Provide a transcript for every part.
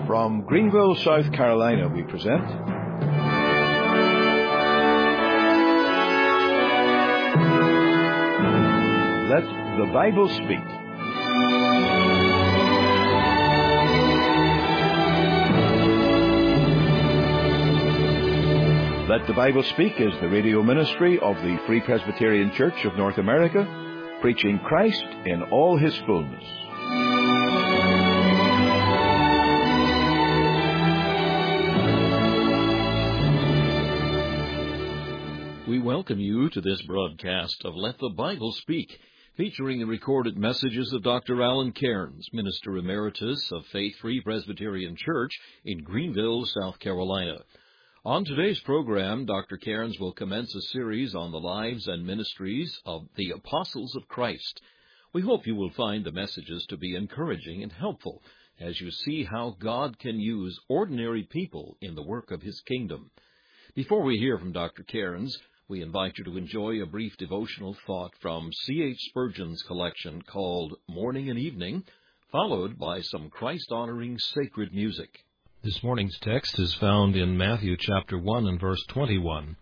From Greenville, South Carolina, we present Let the Bible Speak. Let the Bible Speak is the radio ministry of the Free Presbyterian Church of North America, preaching Christ in all His fullness. We welcome you to this broadcast of Let the Bible Speak, featuring the recorded messages of Dr. Alan Cairns, Minister Emeritus of Faith Free Presbyterian Church in Greenville, South Carolina. On today's program, Dr. Cairns will commence a series on the lives and ministries of the Apostles of Christ. We hope you will find the messages to be encouraging and helpful as you see how God can use ordinary people in the work of His kingdom. Before we hear from Dr. Cairns, we invite you to enjoy a brief devotional thought from C.H. Spurgeon's collection called Morning and Evening, followed by some Christ-honoring sacred music. This morning's text is found in Matthew chapter 1 and verse 21.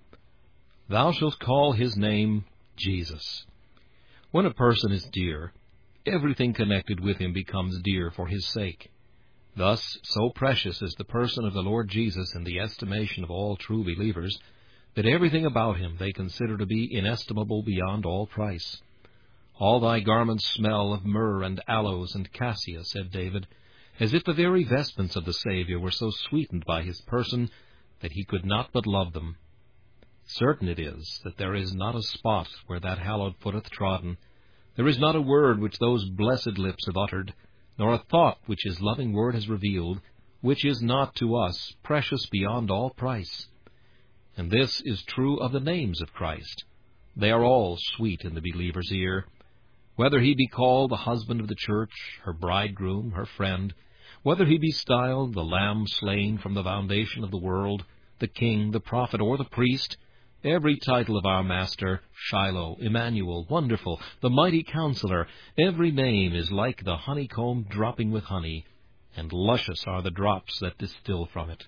Thou shalt call his name Jesus. When a person is dear, everything connected with him becomes dear for his sake. Thus, so precious is the person of the Lord Jesus in the estimation of all true believers, that everything about him they consider to be inestimable beyond all price. All thy garments smell of myrrh and aloes and cassia, said David, as if the very vestments of the Saviour were so sweetened by his person that he could not but love them. Certain it is that there is not a spot where that hallowed foot hath trodden, there is not a word which those blessed lips have uttered, nor a thought which his loving word has revealed, which is not to us precious beyond all price. And this is true of the names of Christ. They are all sweet in the believer's ear. Whether he be called the husband of the church, her bridegroom, her friend, whether he be styled the Lamb slain from the foundation of the world, the King, the prophet, or the priest, every title of our Master, Shiloh, Emmanuel, Wonderful, the Mighty Counselor, every name is like the honeycomb dropping with honey, and luscious are the drops that distill from it.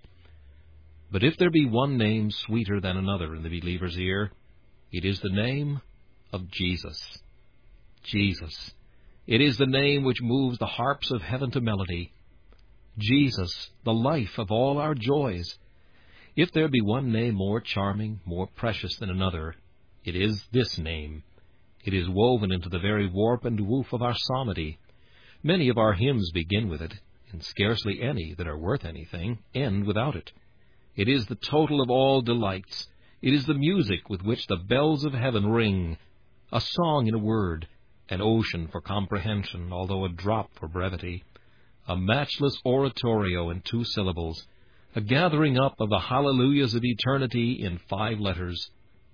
But if there be one name sweeter than another in the believer's ear, it is the name of Jesus. Jesus. It is the name which moves the harps of heaven to melody. Jesus, the life of all our joys. If there be one name more charming, more precious than another, it is this name. It is woven into the very warp and woof of our psalmody. Many of our hymns begin with it, and scarcely any that are worth anything end without it. It is the total of all delights. It is the music with which the bells of heaven ring, a song in a word, an ocean for comprehension, although a drop for brevity, a matchless oratorio in 2 syllables, a gathering up of the hallelujahs of eternity in 5 letters.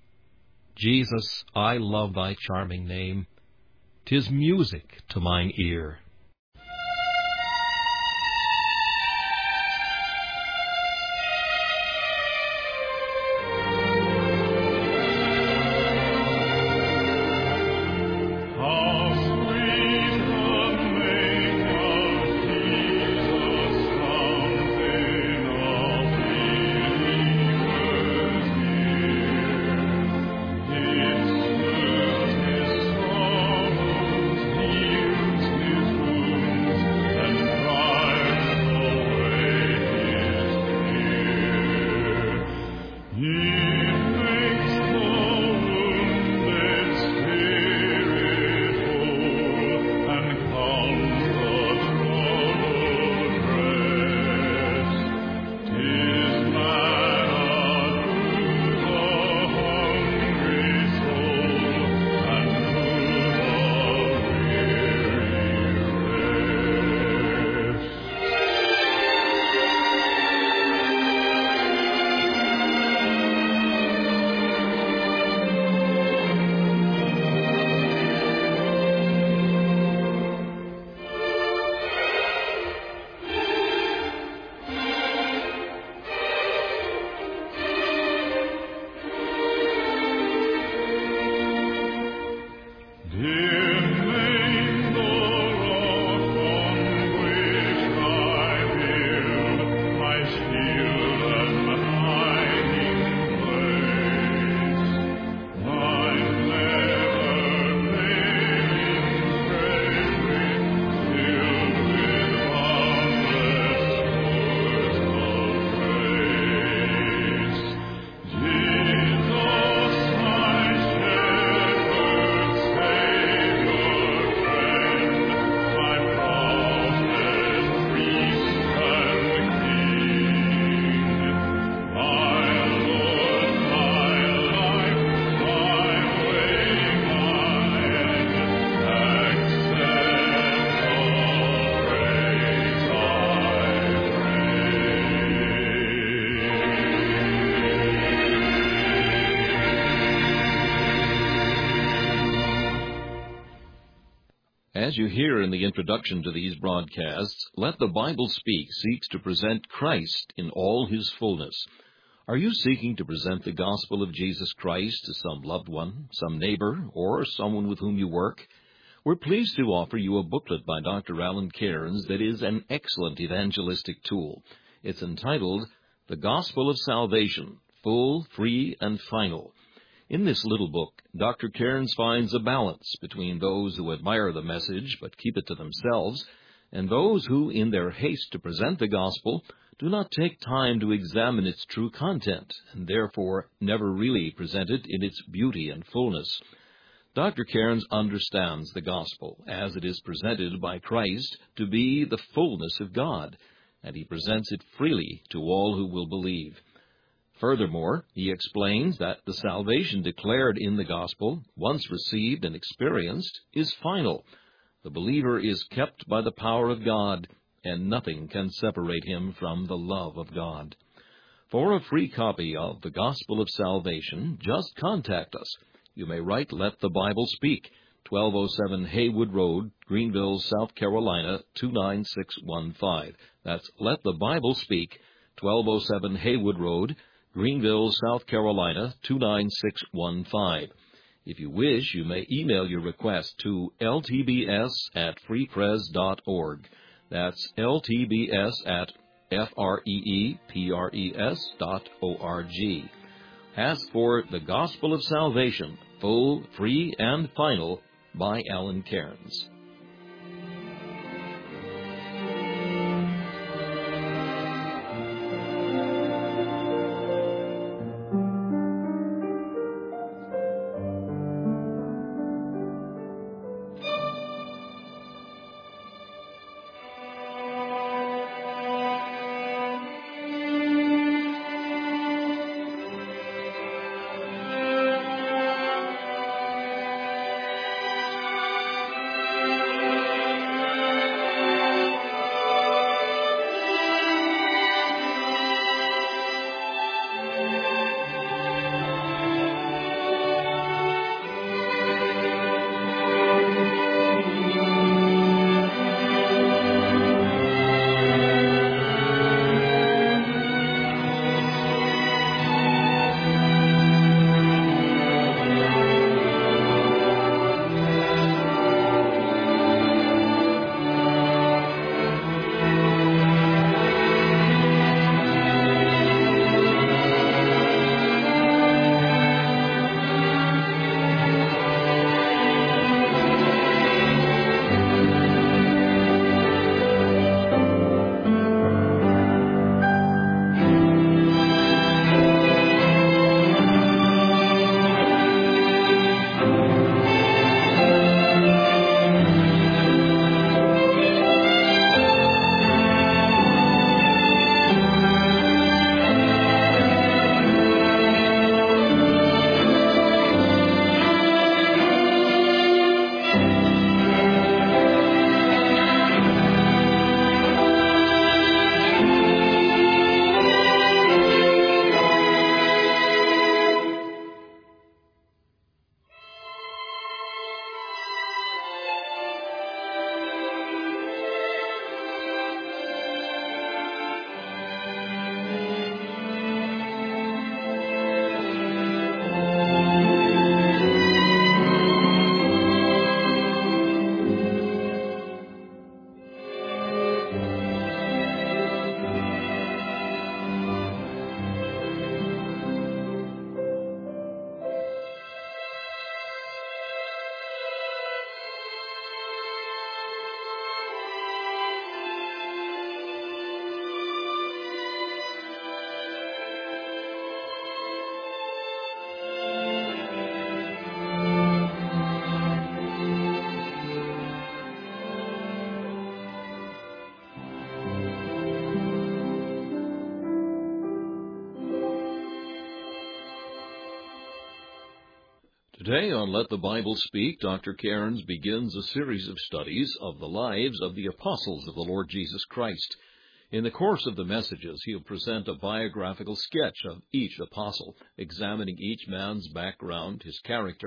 Jesus, I love thy charming name. 'Tis music to mine ear. As you hear in the introduction to these broadcasts, Let the Bible Speak seeks to present Christ in all his fullness. Are you seeking to present the gospel of Jesus Christ to some loved one, some neighbor, or someone with whom you work? We're pleased to offer you a booklet by Dr. Alan Cairns that is an excellent evangelistic tool. It's entitled, The Gospel of Salvation, Full, Free, and Final. In this little book, Dr. Cairns finds a balance between those who admire the message but keep it to themselves, and those who, in their haste to present the gospel, do not take time to examine its true content, and therefore never really present it in its beauty and fullness. Dr. Cairns understands the gospel, as it is presented by Christ, to be the fullness of God, and he presents it freely to all who will believe. Furthermore, he explains that the salvation declared in the gospel, once received and experienced, is final. The believer is kept by the power of God, and nothing can separate him from the love of God. For a free copy of The Gospel of Salvation, just contact us. You may write Let the Bible Speak, 1207 Haywood Road, Greenville, South Carolina, 29615. That's Let the Bible Speak, 1207 Haywood Road, Greenville, South Carolina, 29615. If you wish, you may email your request to ltbs@freepres.org. That's ltbs@freepres.org. Ask for The Gospel of Salvation, Full, Free, and Final by Alan Cairns. Today on Let the Bible Speak, Dr. Cairns begins a series of studies of the lives of the apostles of the Lord Jesus Christ. In the course of the messages, he'll present a biographical sketch of each apostle, examining each man's background, his character,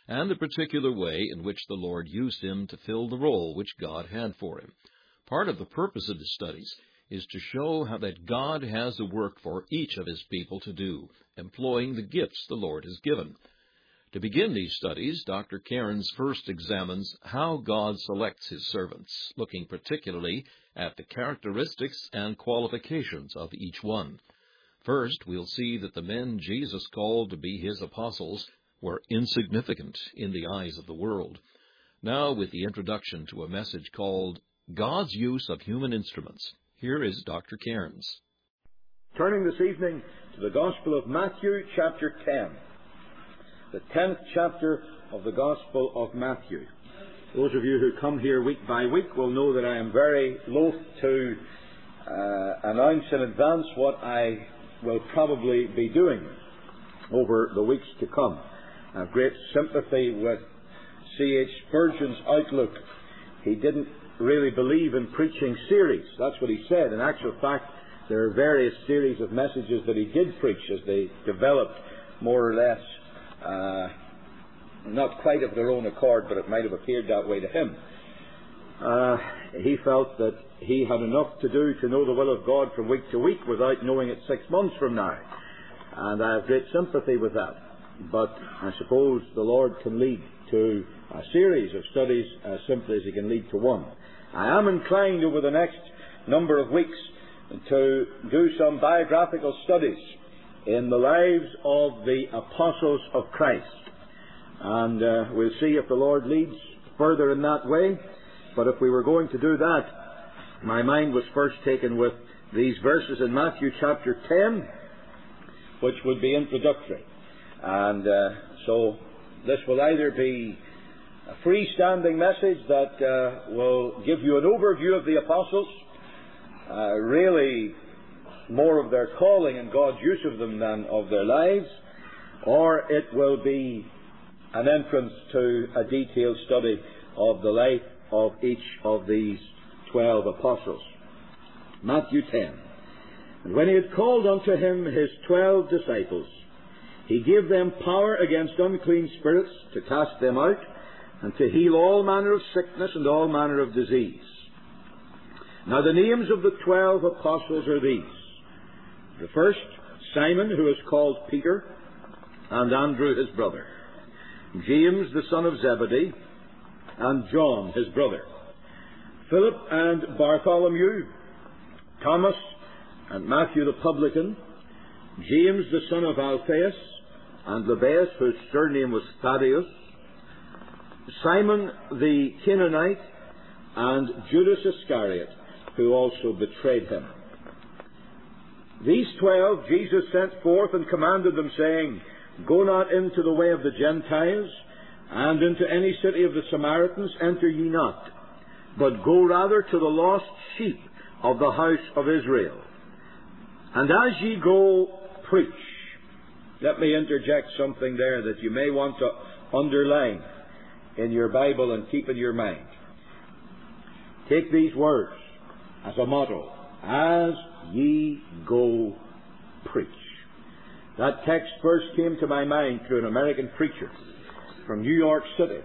and the particular way in which the Lord used him to fill the role which God had for him. Part of the purpose of the studies is to show how that God has a work for each of his people to do, employing the gifts the Lord has given. To begin these studies, Dr. Cairns first examines how God selects his servants, looking particularly at the characteristics and qualifications of each one. First, we'll see that the men Jesus called to be his apostles were insignificant in the eyes of the world. Now, with the introduction to a message called God's Use of Human Instruments, here is Dr. Cairns. Turning this evening to the Gospel of Matthew, chapter 10. The 10th chapter of the Gospel of Matthew. Those of you who come here week by week will know that I am very loath to announce in advance what I will probably be doing over the weeks to come. I have great sympathy with C.H. Spurgeon's outlook. He didn't really believe in preaching series. That's what he said. In actual fact, there are various series of messages that he did preach as they developed more or less, not quite of their own accord, but it might have appeared that way to him. He felt that he had enough to do to know the will of God from week to week without knowing it 6 months from now. And I have great sympathy with that. But I suppose the Lord can lead to a series of studies as simply as he can lead to one. I am inclined over the next number of weeks to do some biographical studies in the lives of the apostles of Christ. And we'll see if the Lord leads further in that way. But if we were going to do that, my mind was first taken with these verses in Matthew chapter 10, which would be introductory. And so this will either be a freestanding message that will give you an overview of the apostles, really more of their calling and God's use of them than of their lives, or it will be an entrance to a detailed study of the life of each of these 12 apostles. Matthew 10. And when he had called unto him his 12 disciples, he gave them power against unclean spirits to cast them out, and to heal all manner of sickness and all manner of disease. Now the names of the 12 apostles are these. The first, Simon, who is called Peter, and Andrew his brother, James the son of Zebedee, and John his brother, Philip and Bartholomew, Thomas and Matthew the publican, James the son of Alphaeus, and Lebbaeus, whose surname was Thaddeus, Simon the Canaanite, and Judas Iscariot, who also betrayed him. These 12 Jesus sent forth and commanded them, saying, Go not into the way of the Gentiles, and into any city of the Samaritans enter ye not, but go rather to the lost sheep of the house of Israel. And as ye go, preach. Let me interject something there that you may want to underline in your Bible and keep in your mind. Take these words as a motto. As ye go, preach. That text first came to my mind through an American preacher from New York City.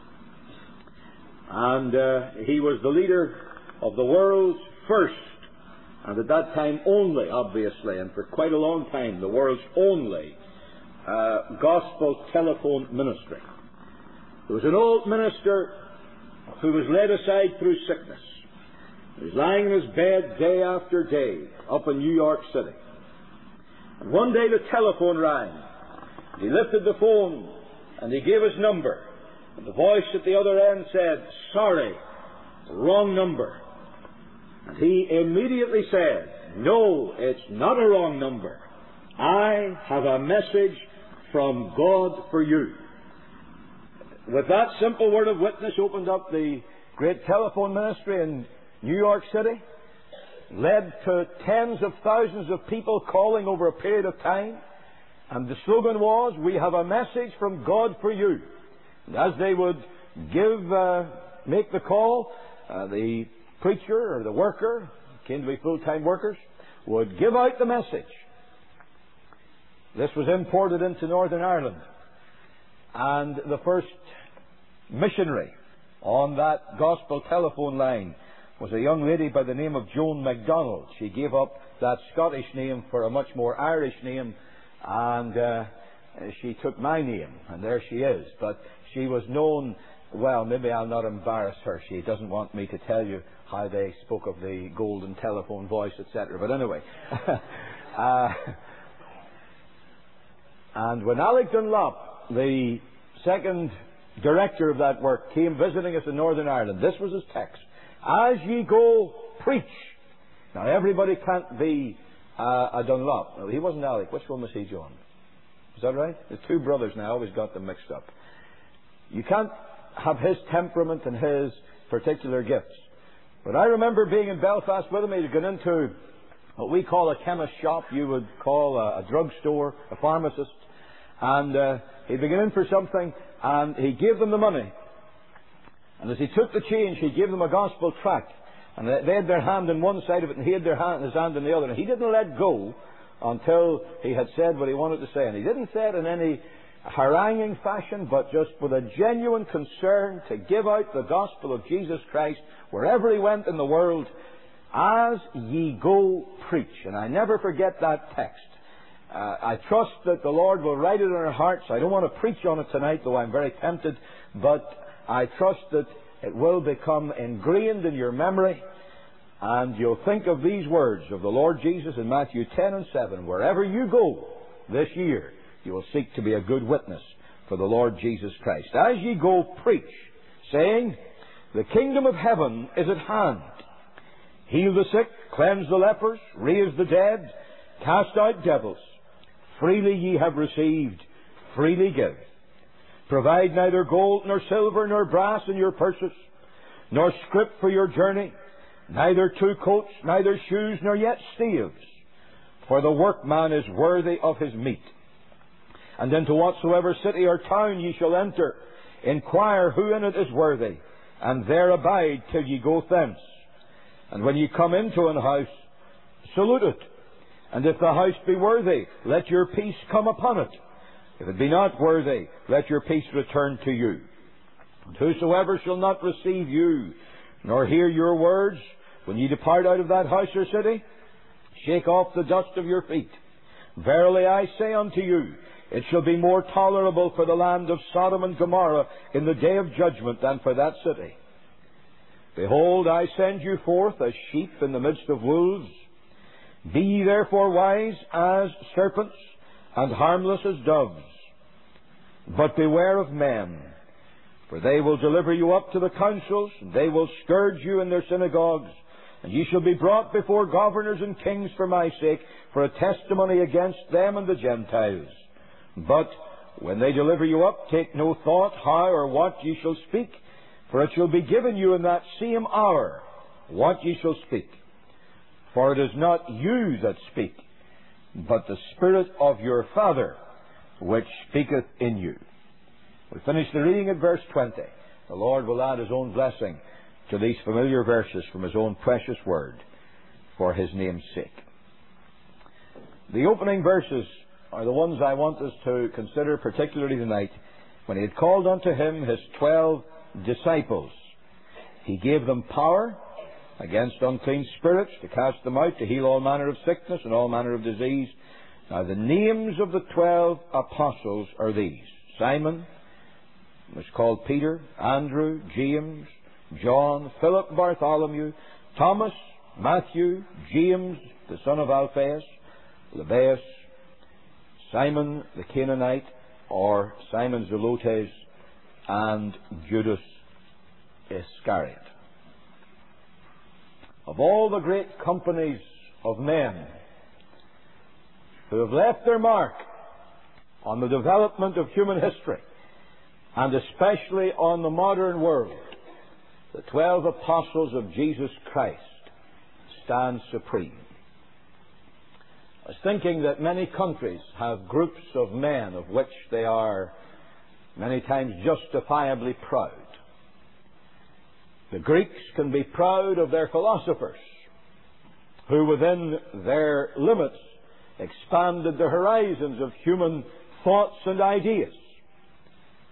And he was the leader of the world's first, and at that time only, obviously, and for quite a long time, the world's only gospel telephone ministry. There was an old minister who was laid aside through sickness. He was lying in his bed day after day up in New York City. And one day the telephone rang. He lifted the phone and he gave his number. And the voice at the other end said, Sorry, wrong number. And he immediately said, No, it's not a wrong number. I have a message from God for you. With that simple word of witness opened up the great telephone ministry in New York City, led to tens of thousands of people calling over a period of time, and the slogan was, We have a message from God for you. And as they would make the call, the preacher or the worker, came to be full-time workers, would give out the message. This was imported into Northern Ireland. And the first missionary on that gospel telephone line was a young lady by the name of Joan MacDonald. She gave up that Scottish name for a much more Irish name, and she took my name, and there she is. But she was known, well, maybe I'll not embarrass her. She doesn't want me to tell you how they spoke of the golden telephone voice, etc. But anyway. And when Alec Dunlop, the second director of that work, came visiting us in Northern Ireland, this was his text: "As ye go, preach." Now, everybody can't be a Dunlop. No, he wasn't Alec. Which one was he, John? Is that right? There's two brothers now. I always got them mixed up. You can't have his temperament and his particular gifts. But I remember being in Belfast with him. He'd gone into what we call a chemist shop. You would call a drugstore, a pharmacist. And he'd been in for something, and he gave them the money. And as he took the change, he gave them a gospel tract. And they had their hand in one side of it, and he had his hand in the other. And he didn't let go until he had said what he wanted to say. And he didn't say it in any haranguing fashion, but just with a genuine concern to give out the gospel of Jesus Christ wherever he went in the world. As ye go, preach. And I never forget that text. I trust that the Lord will write it in our hearts. I don't want to preach on it tonight, though I'm very tempted, but I trust that it will become ingrained in your memory, and you'll think of these words of the Lord Jesus in Matthew 10 and 7. Wherever you go this year, you will seek to be a good witness for the Lord Jesus Christ. As ye go, preach, saying, the kingdom of heaven is at hand. Heal the sick, cleanse the lepers, raise the dead, cast out devils. Freely ye have received, freely give. Provide neither gold nor silver nor brass in your purses, nor scrip for your journey, neither two coats, neither shoes, nor yet staves. For the workman is worthy of his meat. And into whatsoever city or town ye shall enter, inquire who in it is worthy, and there abide till ye go thence. And when ye come into an house, salute it. And if the house be worthy, let your peace come upon it. If it be not worthy, let your peace return to you. And whosoever shall not receive you, nor hear your words, when ye depart out of that house or city, shake off the dust of your feet. Verily I say unto you, it shall be more tolerable for the land of Sodom and Gomorrah in the day of judgment than for that city. Behold, I send you forth as sheep in the midst of wolves. Be ye therefore wise as serpents, and harmless as doves. But beware of men, for they will deliver you up to the councils, and they will scourge you in their synagogues, and ye shall be brought before governors and kings for my sake, for a testimony against them and the Gentiles. But when they deliver you up, take no thought how or what ye shall speak, for it shall be given you in that same hour what ye shall speak. For it is not you that speak, but the Spirit of your Father which speaketh in you. We finish the reading at verse 20. The Lord will add His own blessing to these familiar verses from His own precious word for His name's sake. The opening verses are the ones I want us to consider particularly tonight. When He had called unto Him His 12 disciples, He gave them power against unclean spirits, to cast them out, to heal all manner of sickness and all manner of disease. Now the names of the 12 apostles are these: Simon, was called Peter, Andrew, James, John, Philip, Bartholomew, Thomas, Matthew, James, the son of Alphaeus, Lebbaeus, Simon the Canaanite, or Simon Zelotes, and Judas Iscariot. Of all the great companies of men who have left their mark on the development of human history, and especially on the modern world, the 12 apostles of Jesus Christ stand supreme. I was thinking that many countries have groups of men of which they are many times justifiably proud. The Greeks can be proud of their philosophers, who within their limits expanded the horizons of human thoughts and ideas.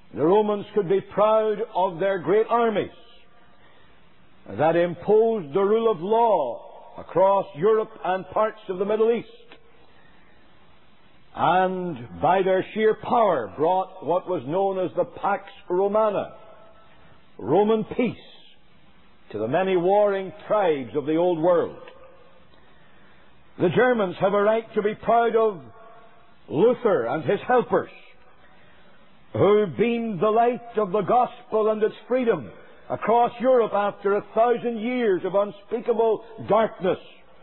The Romans could be proud of their great armies that imposed the rule of law across Europe and parts of the Middle East, and by their sheer power brought what was known as the Pax Romana, Roman peace, to the many warring tribes of the old world. The Germans have a right to be proud of Luther and his helpers, who beamed the light of the gospel and its freedom across Europe after 1,000 years of unspeakable darkness.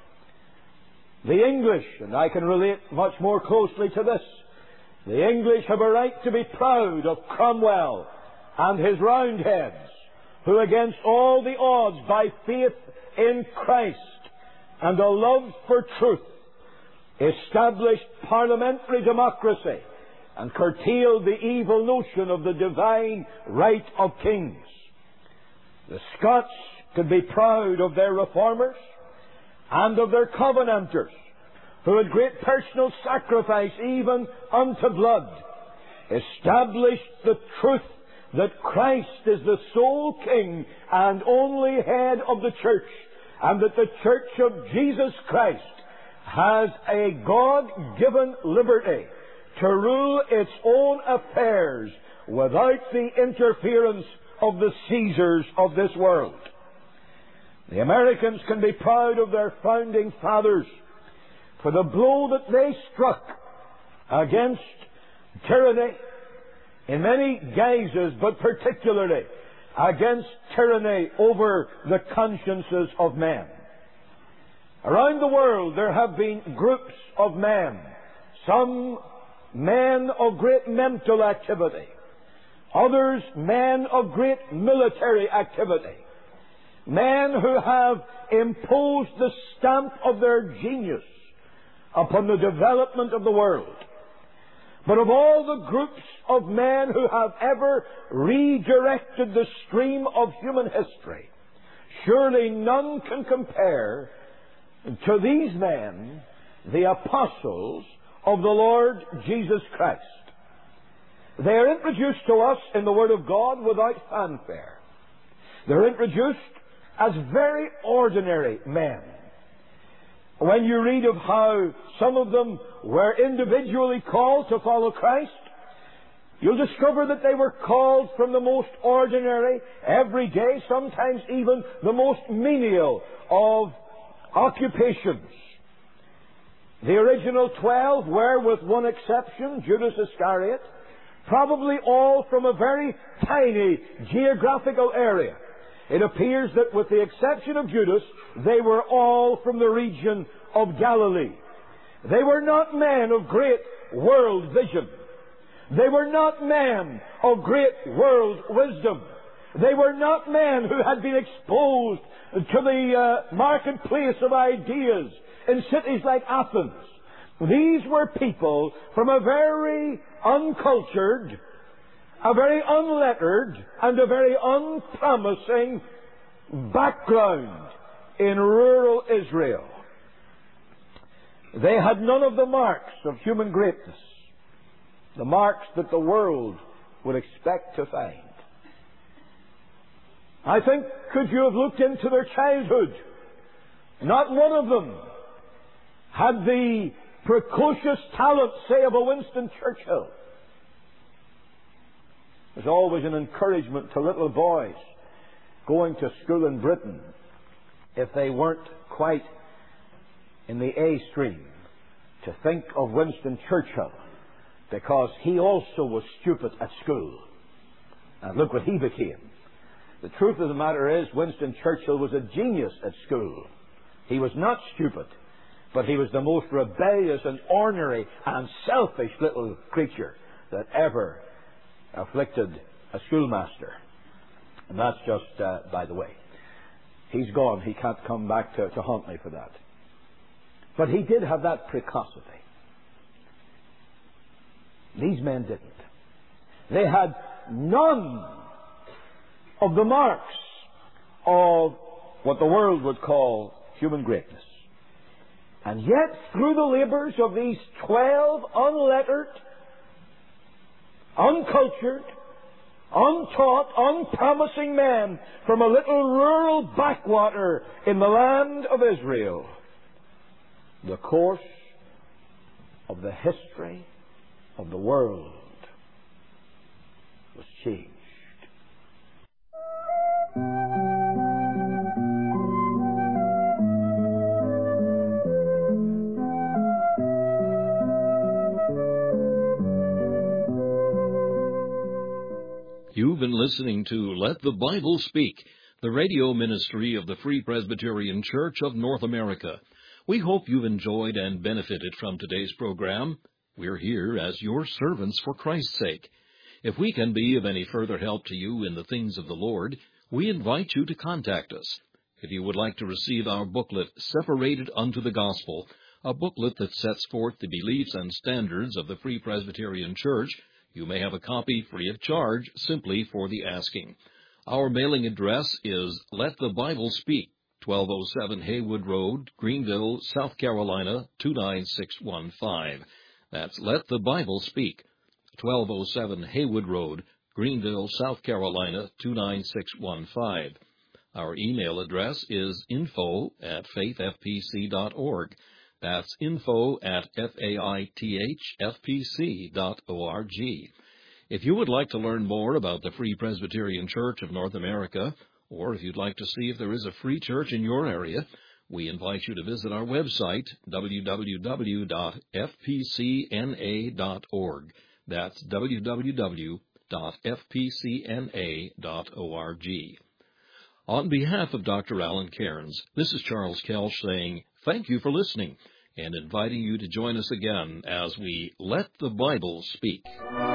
The English, and I can relate much more closely to this, the English have a right to be proud of Cromwell and his Roundheads, who against all the odds, by faith in Christ and a love for truth, established parliamentary democracy and curtailed the evil notion of the divine right of kings. The Scots could be proud of their reformers and of their covenanters, who had great personal sacrifice even unto blood, established the truth that Christ is the sole King and only head of the church, and that the church of Jesus Christ has a God-given liberty to rule its own affairs without the interference of the Caesars of this world. The Americans can be proud of their founding fathers for the blow that they struck against tyranny in many guises, but particularly against tyranny over the consciences of men. Around the world there have been groups of men, some men of great mental activity, others men of great military activity, men who have imposed the stamp of their genius upon the development of the world. But of all the groups of men who have ever redirected the stream of human history, surely none can compare to these men, the apostles of the Lord Jesus Christ. They are introduced to us in the Word of God without fanfare. They're introduced as very ordinary men. When you read of how some of them were individually called to follow Christ, you'll discover that they were called from the most ordinary, everyday, sometimes even the most menial of occupations. The original 12 were, with one exception, Judas Iscariot, probably all from a very tiny geographical area. It appears that with the exception of Judas, they were all from the region of Galilee. They were not men of great world vision. They were not men of great world wisdom. They were not men who had been exposed to the marketplace of ideas in cities like Athens. These were people from a very uncultured, a very unlettered, and a very unpromising background in rural Israel. They had none of the marks of human greatness, the marks that the world would expect to find. I think, could you have looked into their childhood, not one of them had the precocious talent, say, of a Winston Churchill. There's always an encouragement to little boys going to school in Britain, if they weren't quite in the A stream, to think of Winston Churchill, because he also was stupid at school. And look what he became. The truth of the matter is, Winston Churchill was a genius at school. He was not stupid, but he was the most rebellious and ornery and selfish little creature that ever afflicted a schoolmaster. And that's just by the way. He's gone. He can't come back to haunt me for that. But he did have that precocity. These men didn't. They had none of the marks of what the world would call human greatness. And yet, through the labors of these 12 unlettered, uncultured, untaught, unpromising men from a little rural backwater in the land of Israel, the course of the history of the world was changed. You've been listening to Let the Bible Speak, the radio ministry of the Free Presbyterian Church of North America. We hope you've enjoyed and benefited from today's program. We're here as your servants for Christ's sake. If we can be of any further help to you in the things of the Lord, we invite you to contact us. If you would like to receive our booklet, Separated Unto the Gospel, a booklet that sets forth the beliefs and standards of the Free Presbyterian Church, you may have a copy free of charge simply for the asking. Our mailing address is Let the Bible Speak, 1207 Haywood Road, Greenville, South Carolina, 29615. That's Let the Bible Speak, 1207 Haywood Road, Greenville, South Carolina, 29615. Our email address is info@faithfpc.org. That's info@faithfpc.org. If you would like to learn more about the Free Presbyterian Church of North America, or if you'd like to see if there is a free church in your area, we invite you to visit our website, www.fpcna.org. That's www.fpcna.org. On behalf of Dr. Alan Cairns, this is Charles Kelch saying thank you for listening and inviting you to join us again as we Let the Bible Speak.